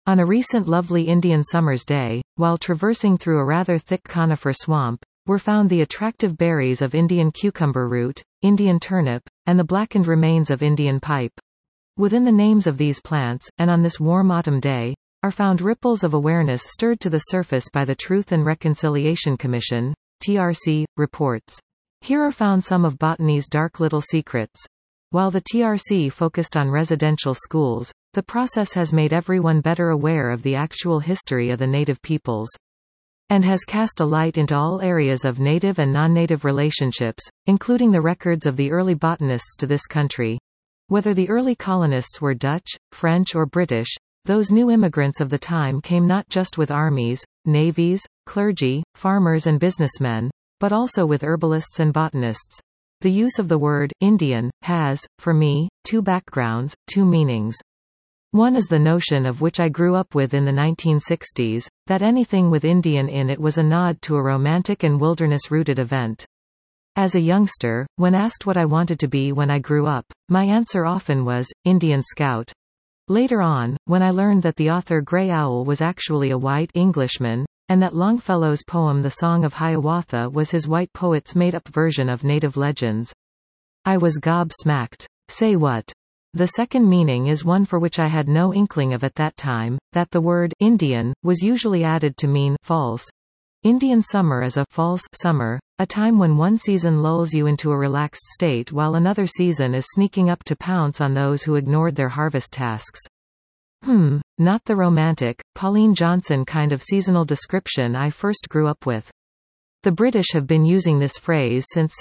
On a recent lovely Indian summer's day, while traversing through a rather thick conifer swamp, were found the attractive berries of Indian cucumber root, Indian turnip, and the blackened remains of Indian pipe. Within the names of these plants, and on this warm autumn day, are found ripples of awareness stirred to the surface by the Truth and Reconciliation Commission, TRC, reports. Here are found some of botany's dark little secrets. While the TRC focused on residential schools, the process has made everyone better aware of the actual history of the native peoples, and has cast a light into all areas of native and non-native relationships, including the records of the early botanists to this country. Whether the early colonists were Dutch, French or British, those new immigrants of the time came not just with armies, navies, clergy, farmers and businessmen, but also with herbalists and botanists. The use of the word Indian has, for me, two backgrounds, two meanings. One is the notion of which I grew up with in the 1960s, that anything with Indian in it was a nod to a romantic and wilderness-rooted event. As a youngster, when asked what I wanted to be when I grew up, my answer often was, Indian Scout. Later on, when I learned that the author Grey Owl was actually a white Englishman, and that Longfellow's poem The Song of Hiawatha was his white poet's made-up version of native legends, I was gobsmacked. Say what? The second meaning is one for which I had no inkling of at that time, that the word Indian was usually added to mean false. Indian summer is a false summer, a time when one season lulls you into a relaxed state while another season is sneaking up to pounce on those who ignored their harvest tasks. Not the romantic, Pauline Johnson kind of seasonal description I first grew up with. The British have been using this phrase since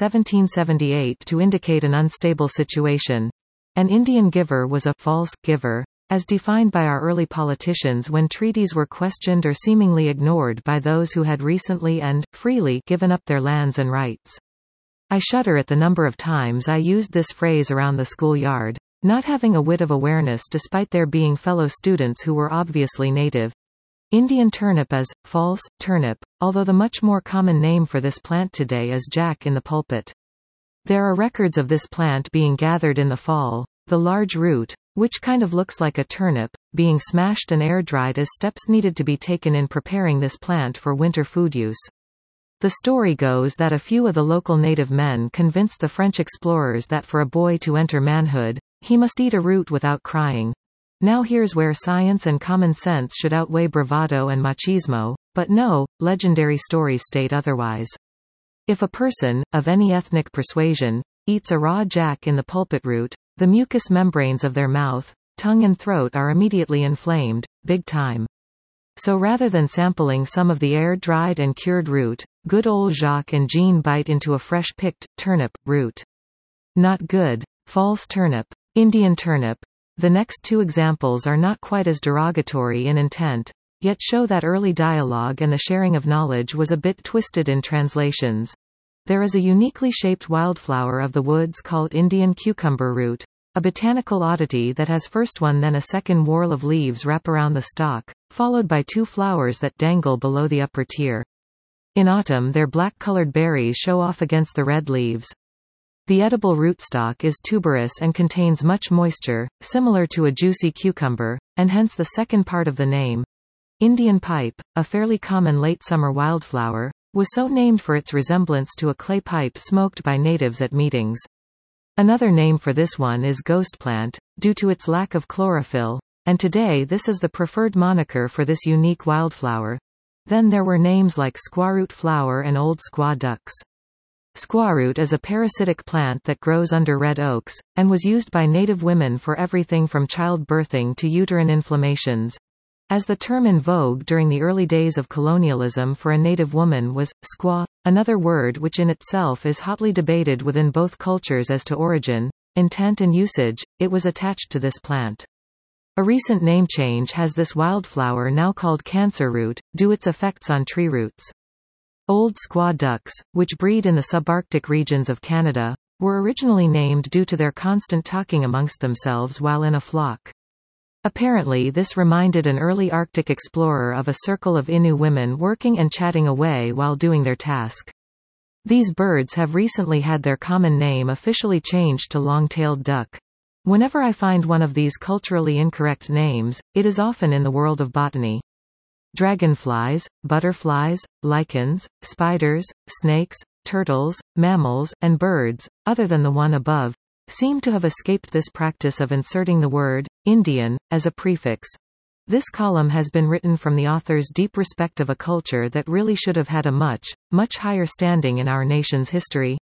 1778 to indicate an unstable situation. An Indian giver was a false giver, as defined by our early politicians when treaties were questioned or seemingly ignored by those who had recently and freely given up their lands and rights. I shudder at the number of times I used this phrase around the schoolyard, not having a whit of awareness despite there being fellow students who were obviously native. Indian turnip is false turnip, although the much more common name for this plant today is jack in the pulpit. There are records of this plant being gathered in the fall, the large root, which kind of looks like a turnip, being smashed and air-dried as steps needed to be taken in preparing this plant for winter food use. The story goes that a few of the local native men convinced the French explorers that for a boy to enter manhood, he must eat a root without crying. Now here's where science and common sense should outweigh bravado and machismo, but no, legendary stories state otherwise. If a person, of any ethnic persuasion, eats a raw jack in the pulpit root, the mucous membranes of their mouth, tongue and throat are immediately inflamed, big time. So rather than sampling some of the air-dried and cured root, good old Jacques and Jean bite into a fresh-picked, turnip, root. Not good. False turnip. Indian turnip. The next two examples are not quite as derogatory in intent, yet show that early dialogue and the sharing of knowledge was a bit twisted in translations. There is a uniquely shaped wildflower of the woods called Indian cucumber root, a botanical oddity that has first one then a second whorl of leaves wrap around the stalk, followed by two flowers that dangle below the upper tier. In autumn their black-colored berries show off against the red leaves. The edible rootstock is tuberous and contains much moisture, similar to a juicy cucumber, and hence the second part of the name. Indian pipe, a fairly common late summer wildflower, was so named for its resemblance to a clay pipe smoked by natives at meetings. Another name for this one is ghost plant, due to its lack of chlorophyll, and today this is the preferred moniker for this unique wildflower. Then there were names like squaroot flower and old squaw ducks. Squaroot is a parasitic plant that grows under red oaks, and was used by native women for everything from childbirthing to uterine inflammations. As the term in vogue during the early days of colonialism for a native woman was, squaw, another word which in itself is hotly debated within both cultures as to origin, intent and usage, it was attached to this plant. A recent name change has this wildflower now called cancer root, due its effects on tree roots. Old squaw ducks, which breed in the subarctic regions of Canada, were originally named due to their constant talking amongst themselves while in a flock. Apparently this reminded an early Arctic explorer of a circle of Innu women working and chatting away while doing their task. These birds have recently had their common name officially changed to long-tailed duck. Whenever I find one of these culturally incorrect names, it is often in the world of botany. Dragonflies, butterflies, lichens, spiders, snakes, turtles, mammals, and birds, other than the one above, seem to have escaped this practice of inserting the word Indian as a prefix. This column has been written from the author's deep respect of a culture that really should have had a much, much higher standing in our nation's history.